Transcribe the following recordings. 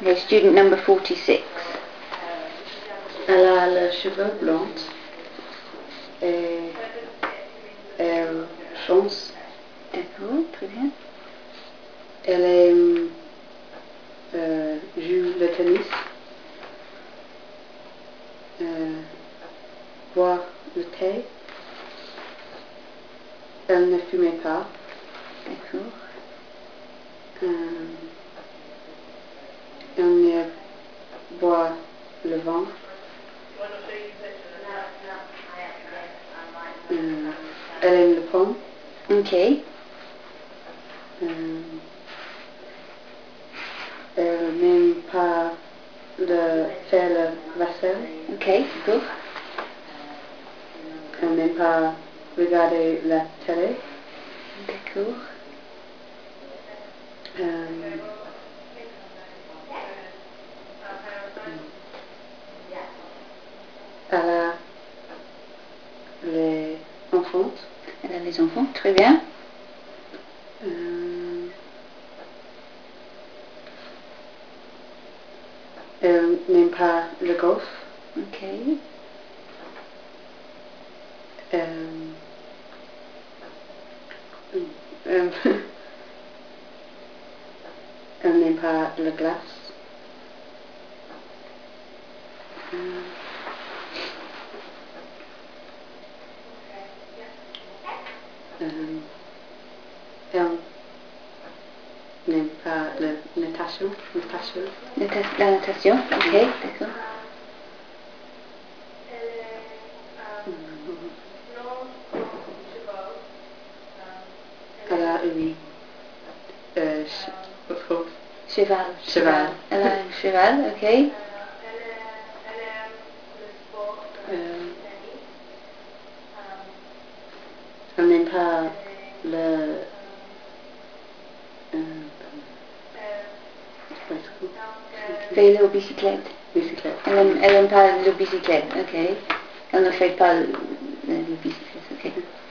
Okay, student number 46. Elle a les cheveux blonds et elle chante. D'accord, très bien. Elle aime joue le tennis, boire le thé. Elle ne fumait pas. D'accord. Elle ne boit le vin. Elle aime le pomme. Ok. Elle n'aime pas faire le vaisselle. Ok, d'accord. Elle n'aime pas regarder la télé. D'accord. Elle a les enfants. Elle a les enfants, très bien. Elle n'aime pas le golf. Ok. Elle n'aime pas la glace. Elle n'aime pas la natation. La natation, ok, d'accord. Elle a une Cheval. Elle a un cheval, ok. Elle n'aime pas le Vélo, bicyclette. Elle aime pas le bicyclette, ok. Elle ne fait pas le bicyclette, ok.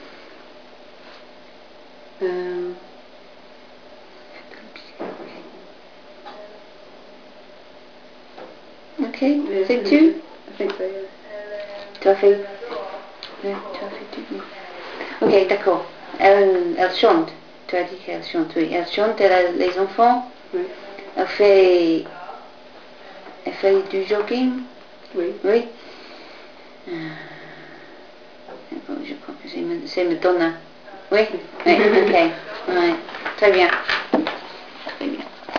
Ok, c'est tout. Tu as fait tout. Ok, d'accord. Elle chante. Tu as dit qu'elle chante, oui. Elle chante, elle a les enfants. Oui. Elle fait du jogging. Oui. Oui. Je crois que c'est Madonna. Oui. Oui, ok. Ouais. Très bien.